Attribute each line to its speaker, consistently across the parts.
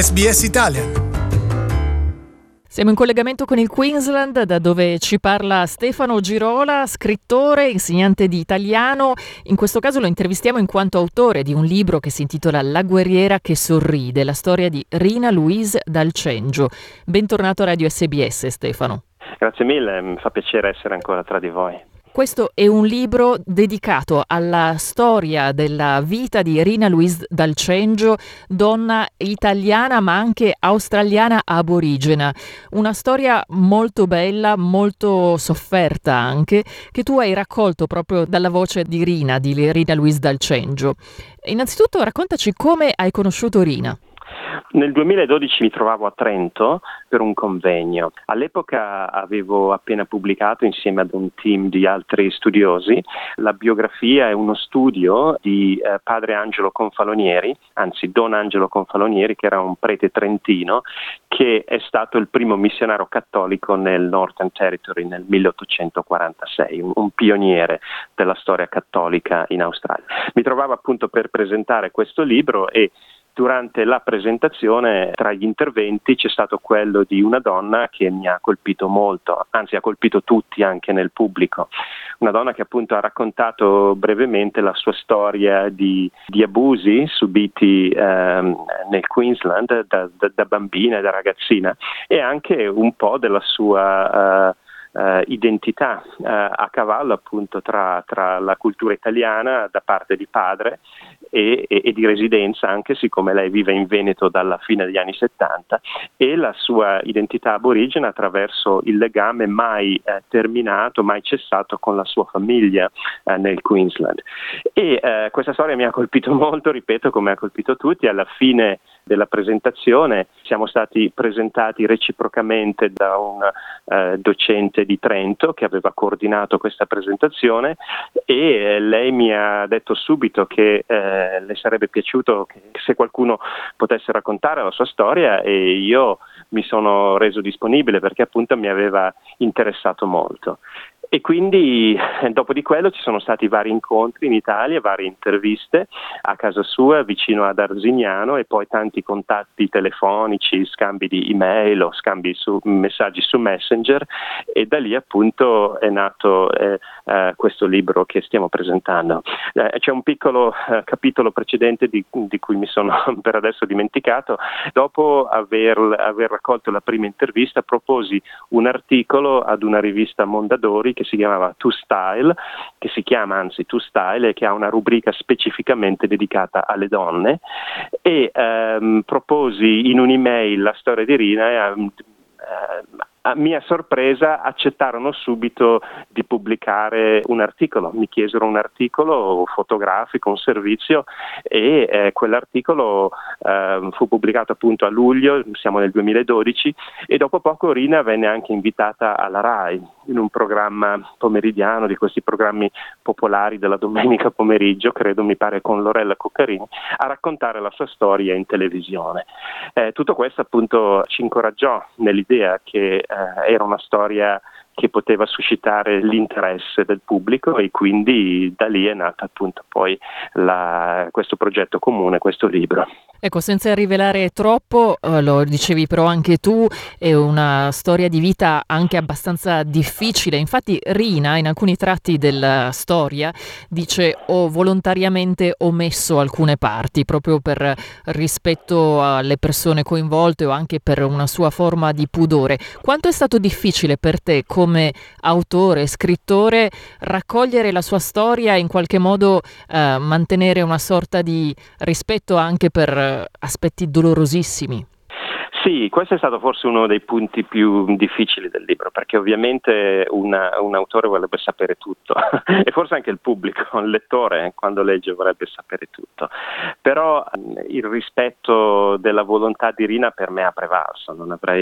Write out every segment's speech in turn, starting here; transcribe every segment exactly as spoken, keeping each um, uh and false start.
Speaker 1: S B S Italian.
Speaker 2: Siamo in collegamento con il Queensland, da dove ci parla Stefano Girola, scrittore, insegnante di italiano. In questo caso lo intervistiamo in quanto autore di un libro che si intitola La guerriera che sorride, la storia di Rina Louise Dal Cengio. Bentornato a Radio S B S, Stefano.
Speaker 3: Grazie mille, mi fa piacere essere ancora tra di voi.
Speaker 2: Questo è un libro dedicato alla storia della vita di Rina Louise Dal Cengio, donna italiana ma anche australiana aborigena. Una storia molto bella, molto sofferta anche, che tu hai raccolto proprio dalla voce di Rina, di Rina Louise Dal Cengio. Innanzitutto raccontaci come hai conosciuto Rina.
Speaker 3: Nel duemiladodici mi trovavo a Trento per un convegno. All'epoca avevo appena pubblicato insieme ad un team di altri studiosi la biografia e uno studio di eh, padre Angelo Confalonieri, anzi Don Angelo Confalonieri, che era un prete trentino che è stato il primo missionario cattolico nel Northern Territory nel milleottocentoquarantasei, un, un pioniere della storia cattolica in Australia. Mi trovavo appunto per presentare questo libro e durante la presentazione, tra gli interventi, c'è stato quello di una donna che mi ha colpito molto, anzi ha colpito tutti anche nel pubblico. Una donna che appunto ha raccontato brevemente la sua storia di, di abusi subiti ehm, nel Queensland da, da, da bambina e da ragazzina, e anche un po' della sua uh, Uh, identità uh, a cavallo appunto tra, tra la cultura italiana da parte di padre e, e, e di residenza, anche siccome lei vive in Veneto dalla fine degli anni settanta, e la sua identità aborigena attraverso il legame mai eh, terminato, mai cessato con la sua famiglia eh, nel Queensland. E eh, questa storia mi ha colpito molto, ripeto, come ha colpito tutti. Alla fine della presentazione siamo stati presentati reciprocamente da un eh, docente di Trento che aveva coordinato questa presentazione, e eh, lei mi ha detto subito che eh, le sarebbe piaciuto che, se qualcuno potesse raccontare la sua storia, e io mi sono reso disponibile perché appunto mi aveva interessato molto. E quindi dopo di quello ci sono stati vari incontri in Italia, varie interviste a casa sua vicino ad Arzignano, e poi tanti contatti telefonici, scambi di email o scambi su messaggi su Messenger, e da lì appunto è nato eh, eh, questo libro che stiamo presentando. Eh, c'è un piccolo eh, capitolo precedente di, di cui mi sono per adesso dimenticato. Dopo aver, aver raccolto la prima intervista proposi un articolo ad una rivista Mondadori che si chiamava To Style, che si chiama anzi To Style, e che ha una rubrica specificamente dedicata alle donne, e ehm, proposi in un'email la storia di Rina, e ehm, a mia sorpresa accettarono subito di pubblicare un articolo. Mi chiesero un articolo fotografico, un servizio, e eh, quell'articolo eh, fu pubblicato appunto a luglio, siamo nel duemiladodici, e dopo poco Rina venne anche invitata alla RAI in un programma pomeridiano, di questi programmi popolari della domenica pomeriggio, credo, mi pare con Lorella Cuccarini, a raccontare la sua storia in televisione. Eh, tutto questo appunto ci incoraggiò nell'idea che Eh, era una storia che poteva suscitare l'interesse del pubblico, e quindi da lì è nato appunto poi la, questo progetto comune, questo libro.
Speaker 2: Ecco, senza rivelare troppo, eh, lo dicevi però anche tu, è una storia di vita anche abbastanza difficile. Infatti Rina, in alcuni tratti della storia, dice ho volontariamente omesso alcune parti, proprio per rispetto alle persone coinvolte o anche per una sua forma di pudore. Quanto è stato difficile per te come autore, scrittore, raccogliere la sua storia e in qualche modo eh, mantenere una sorta di rispetto anche per aspetti dolorosissimi?
Speaker 3: Sì, questo è stato forse uno dei punti più difficili del libro, perché ovviamente una, un autore vorrebbe sapere tutto e forse anche il pubblico, il lettore, quando legge, vorrebbe sapere tutto. Però il rispetto della volontà di Rina per me ha prevalso. Non avrei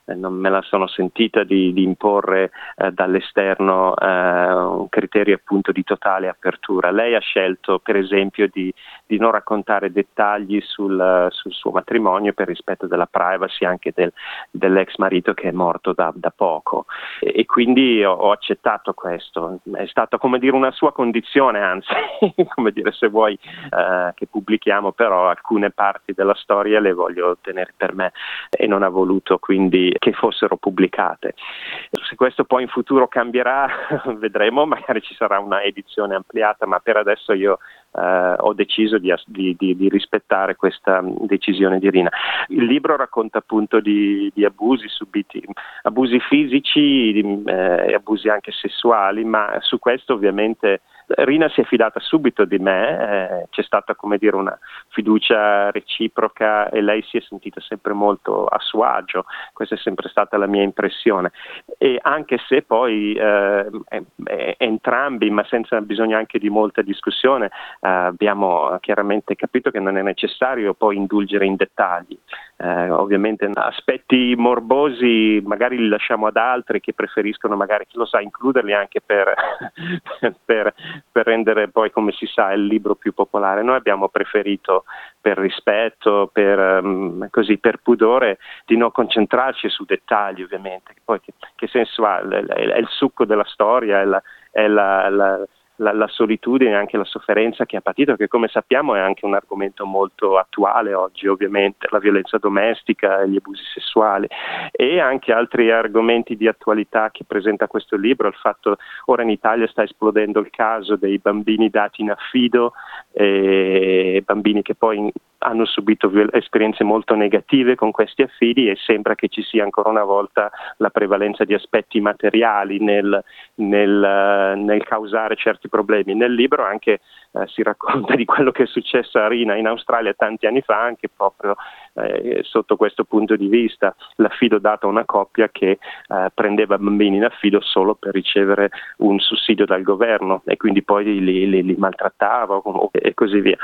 Speaker 3: eh, non me la sono sentita di, di imporre eh, dall'esterno eh, un criterio appunto di totale apertura. Lei ha scelto per esempio di, di non raccontare dettagli sul, sul suo matrimonio per rispetto della privacy anche del, dell'ex marito che è morto da, da poco, e, e quindi ho, ho accettato questo. È stata come dire una sua condizione, anzi come dire se vuoi eh, che pubblichiamo, però alcune parti della storia le voglio tenere per me e non ha voluto quindi che fossero pubblicate. Se questo poi in futuro cambierà vedremo, magari ci sarà una edizione ampliata, ma per adesso io Uh, ho deciso di, di, di, di rispettare questa decisione di Rina. Il libro racconta appunto di, di abusi subiti, abusi fisici e eh, abusi anche sessuali, ma su questo ovviamente Rina si è fidata subito di me, eh, c'è stata come dire una fiducia reciproca e lei si è sentita sempre molto a suo agio, questa è sempre stata la mia impressione, e anche se poi eh, eh, entrambi, ma senza bisogno anche di molta discussione, eh, abbiamo chiaramente capito che non è necessario poi indulgere in dettagli. Eh, ovviamente aspetti morbosi magari li lasciamo ad altri che preferiscono magari, chi lo sa, includerli anche per, per, per rendere poi, come si sa, il libro più popolare. Noi abbiamo preferito, per rispetto, per, um, così, per pudore, di non concentrarci su dettagli, ovviamente. Poi che, che senso ha? È, è il succo della storia, è la, è la, la La, la solitudine e anche la sofferenza che ha patito, che come sappiamo è anche un argomento molto attuale oggi, ovviamente, la violenza domestica e gli abusi sessuali, e anche altri argomenti di attualità che presenta questo libro. Il fatto, ora in Italia sta esplodendo il caso dei bambini dati in affido, e bambini che poi hanno subito esperienze molto negative con questi affidi, e sembra che ci sia ancora una volta la prevalenza di aspetti materiali nel, nel, nel causare certi problemi. Nel libro anche eh, si racconta di quello che è successo a Rina in Australia tanti anni fa, anche proprio eh, sotto questo punto di vista, l'affido dato a una coppia che eh, prendeva bambini in affido solo per ricevere un sussidio dal governo e quindi poi li, li, li maltrattava e così via.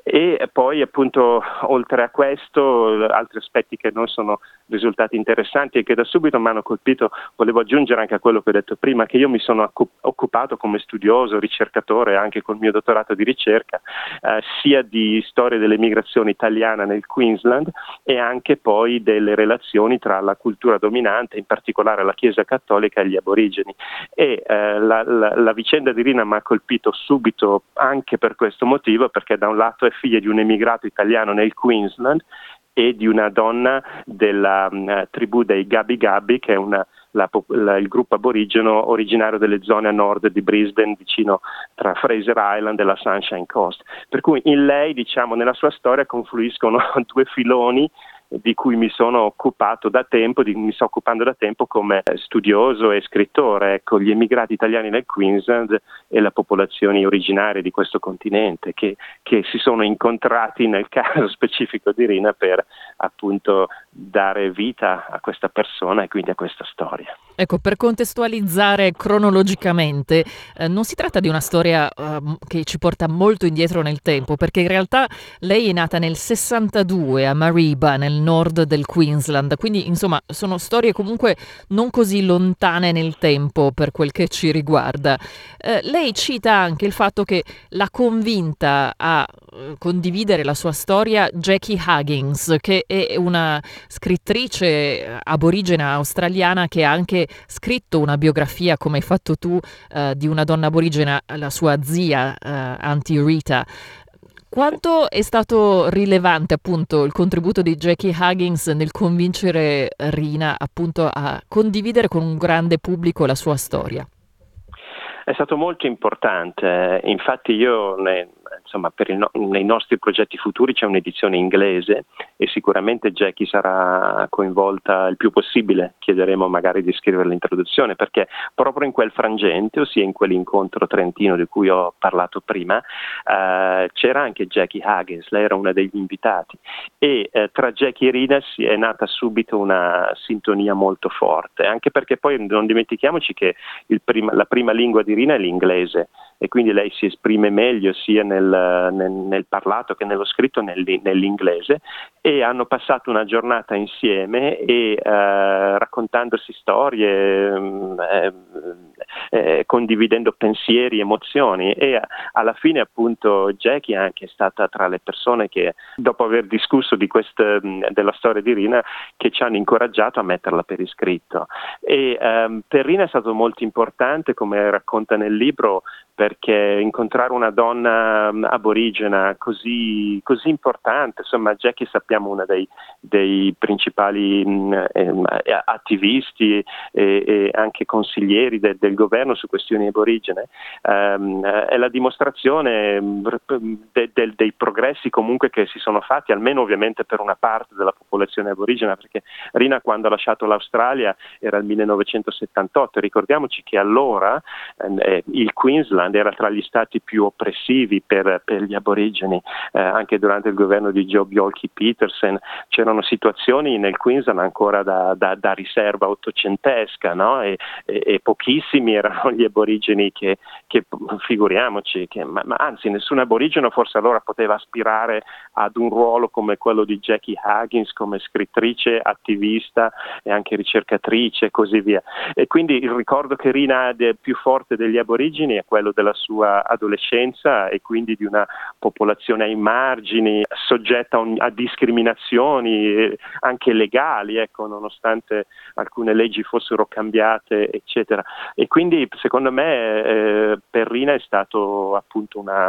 Speaker 3: E poi appunto oltre a questo altri aspetti che non sono risultati interessanti e che da subito mi hanno colpito, volevo aggiungere anche a quello che ho detto prima, che io mi sono occupato come studioso, ricercatore anche col mio dottorato di ricerca eh, sia di storia dell'emigrazione italiana nel Queensland e anche poi delle relazioni tra la cultura dominante, in particolare la Chiesa Cattolica, e gli aborigeni, e eh, la, la, la vicenda di Rina mi ha colpito subito anche per questo motivo, perché da un lato è figlia di un emigrato italiano nel Queensland e di una donna della uh, tribù dei Gabi Gabi, che è una, la, la, il gruppo aborigeno originario delle zone a nord di Brisbane, vicino tra Fraser Island e la Sunshine Coast. Per cui in lei, diciamo, nella sua storia confluiscono due filoni di cui mi sono occupato da tempo, di, mi sto occupando da tempo come studioso e scrittore, ecco, gli emigrati italiani nel Queensland e le popolazioni originarie di questo continente che, che si sono incontrati nel caso specifico di Rina per appunto dare vita a questa persona e quindi a questa storia.
Speaker 2: Ecco, per contestualizzare cronologicamente, eh, non si tratta di una storia eh, che ci porta molto indietro nel tempo, perché in realtà lei è nata nel sessantadue a Mariba, nel nord del Queensland, quindi insomma sono storie comunque non così lontane nel tempo per quel che ci riguarda. Eh, lei cita anche il fatto che l'ha convinta a eh, condividere la sua storia Jackie Huggins, che è una scrittrice aborigena australiana che ha anche scritto una biografia, come hai fatto tu, eh, di una donna aborigena, la sua zia, eh, Auntie Rita. Quanto è stato rilevante appunto il contributo di Jackie Huggins nel convincere Rina appunto a condividere con un grande pubblico la sua storia?
Speaker 3: È stato molto importante, infatti io ne, insomma per il no, nei nostri progetti futuri c'è un'edizione inglese e sicuramente Jackie sarà coinvolta il più possibile, chiederemo magari di scrivere l'introduzione, perché proprio in quel frangente, ossia in quell'incontro trentino di cui ho parlato prima, eh, c'era anche Jackie Huggins, lei era una degli invitati e eh, tra Jackie e Rina si è nata subito una sintonia molto forte, anche perché poi non dimentichiamoci che il prima, la prima lingua di Rina è l'inglese, e quindi lei si esprime meglio sia nel, nel, nel parlato che nello scritto nel, nell'inglese, e hanno passato una giornata insieme e eh, raccontandosi storie, eh, eh, condividendo pensieri, emozioni, e alla fine appunto Jackie anche è stata tra le persone che, dopo aver discusso di questa, della storia di Rina, che ci hanno incoraggiato a metterla per iscritto. E ehm, per Rina è stato molto importante, come racconta nel libro, perché incontrare una donna aborigena così, così importante, insomma Jackie sappiamo una dei, dei principali mh, eh, attivisti e, e anche consiglieri de, del governo su questioni aborigene, ehm, è la dimostrazione de, de, dei progressi comunque che si sono fatti, almeno ovviamente per una parte della popolazione aborigena, perché Rina quando ha lasciato l'Australia era il millenovecentosettantotto, ricordiamoci che allora eh, il Queensland era tra gli stati più oppressivi per, per gli aborigeni, eh, anche durante il governo di Joh Bjelke-Petersen c'erano situazioni nel Queensland ancora da, da, da riserva ottocentesca, no? e, e, e pochissimi erano gli aborigeni che, che figuriamoci, che, ma, ma anzi nessun aborigeno forse allora poteva aspirare ad un ruolo come quello di Jackie Huggins come scrittrice, attivista e anche ricercatrice e così via. E quindi il ricordo che Rina ha più forte degli aborigeni è quello della sua adolescenza e quindi di una popolazione ai margini, soggetta a, un, a discriminazioni eh, anche legali, ecco, nonostante alcune leggi fossero cambiate, eccetera. E quindi secondo me eh, per Rina è stato appunto una,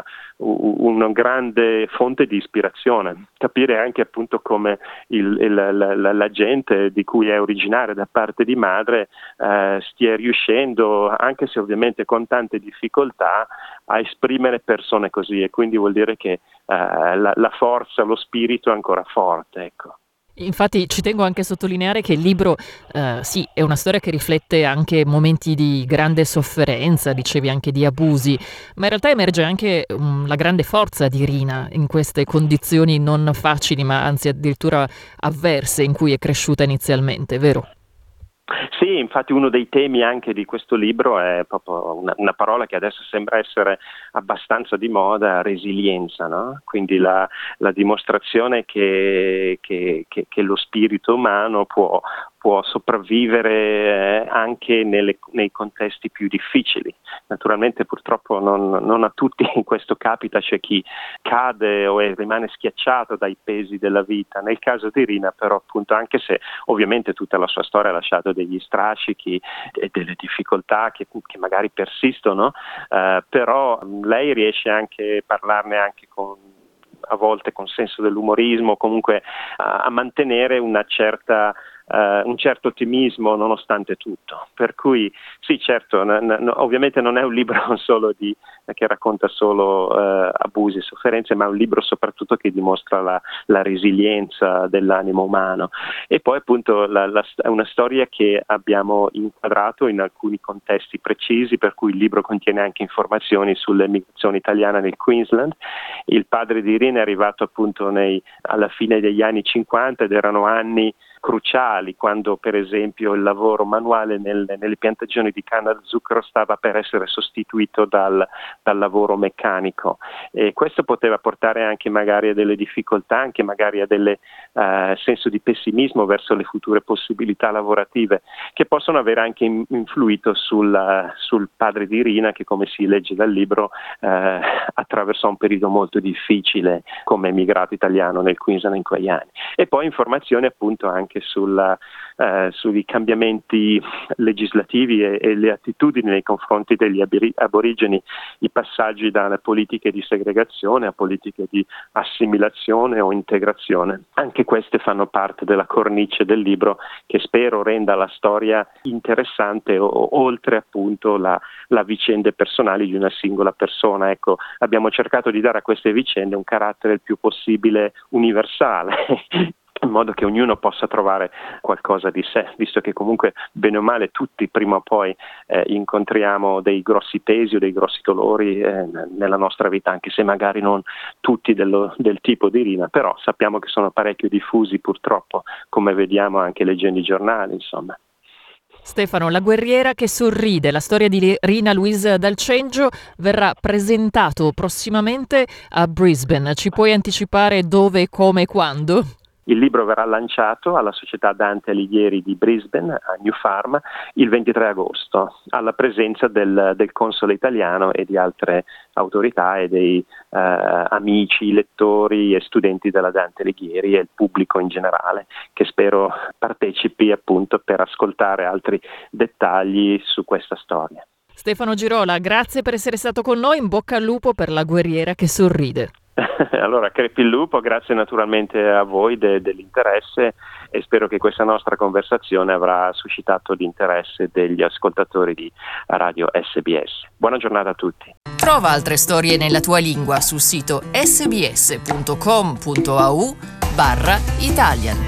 Speaker 3: una grande fonte di ispirazione, capire anche appunto come il, il, la, la, la gente di cui è originaria da parte di madre eh, stia riuscendo, anche se ovviamente con tante difficoltà, a esprimere persone così, e quindi vuol dire che eh, la, la forza, lo spirito è ancora forte, ecco.
Speaker 2: Infatti ci tengo anche a sottolineare che il libro, eh, sì, è una storia che riflette anche momenti di grande sofferenza, dicevi anche di abusi, ma in realtà emerge anche um, la grande forza di Rina in queste condizioni non facili, ma anzi addirittura avverse in cui è cresciuta inizialmente, vero?
Speaker 3: Sì, infatti uno dei temi anche di questo libro è proprio una, una parola che adesso sembra essere abbastanza di moda, resilienza, no? Quindi la, la dimostrazione che, che, che, che lo spirito umano può, può sopravvivere anche nelle, nei contesti più difficili. Naturalmente purtroppo non, non a tutti questo capita, c'è chi cade o è, rimane schiacciato dai pesi della vita. Nel caso di Rina però appunto, anche se ovviamente tutta la sua storia ha lasciato degli strascichi e delle difficoltà che, che magari persistono, eh, però lei riesce anche a parlarne anche con, a volte con senso dell'umorismo, comunque a, a mantenere una certa Uh, un certo ottimismo nonostante tutto, per cui sì, certo, n- n- ovviamente non è un libro solo di, che racconta solo uh, abusi e sofferenze, ma è un libro soprattutto che dimostra la, la resilienza dell'animo umano. E poi appunto la, la, è una storia che abbiamo inquadrato in alcuni contesti precisi, per cui il libro contiene anche informazioni sull'emigrazione italiana nel Queensland. Il padre di Irene è arrivato appunto nei, alla fine degli anni cinquanta ed erano anni cruciali, quando per esempio il lavoro manuale nel, nelle piantagioni di canna da zucchero stava per essere sostituito dal, dal lavoro meccanico, e questo poteva portare anche magari a delle difficoltà, anche magari a delle eh, senso di pessimismo verso le future possibilità lavorative, che possono aver anche influito sul, sul padre di Irina, che come si legge dal libro eh, attraversò un periodo molto difficile come emigrato italiano nel Queensland in quegli anni. E poi informazioni appunto anche Sulla, eh, sui cambiamenti legislativi e, e le attitudini nei confronti degli aborigeni, i passaggi dalle politiche di segregazione a politiche di assimilazione o integrazione. Anche queste fanno parte della cornice del libro, che spero renda la storia interessante, o, oltre appunto la, la vicende personali di una singola persona. Ecco, abbiamo cercato di dare a queste vicende un carattere il più possibile universale, in modo che ognuno possa trovare qualcosa di sé, visto che comunque bene o male tutti prima o poi eh, incontriamo dei grossi pesi o dei grossi dolori eh, nella nostra vita, anche se magari non tutti dello, del tipo di Rina, però sappiamo che sono parecchio diffusi purtroppo, come vediamo anche leggendo i giornali, insomma.
Speaker 2: Stefano, La guerriera che sorride, la storia di Rina Louise Dal Cengio, verrà presentato prossimamente a Brisbane. Ci puoi anticipare dove, come e quando?
Speaker 3: Il libro verrà lanciato alla Società Dante Alighieri di Brisbane, a New Farm, il ventitré agosto, alla presenza del, del console italiano e di altre autorità e dei eh, amici, lettori e studenti della Dante Alighieri e il pubblico in generale, che spero partecipi appunto per ascoltare altri dettagli su questa storia.
Speaker 2: Stefano Girola, grazie per essere stato con noi, in bocca al lupo per La guerriera che sorride.
Speaker 3: Allora, crepi il lupo, grazie naturalmente a voi de- dell'interesse e spero che questa nostra conversazione avrà suscitato l'interesse degli ascoltatori di Radio S B S. Buona giornata a tutti.
Speaker 2: Trova altre storie nella tua lingua sul sito sbs punto com punto a u barra Italian.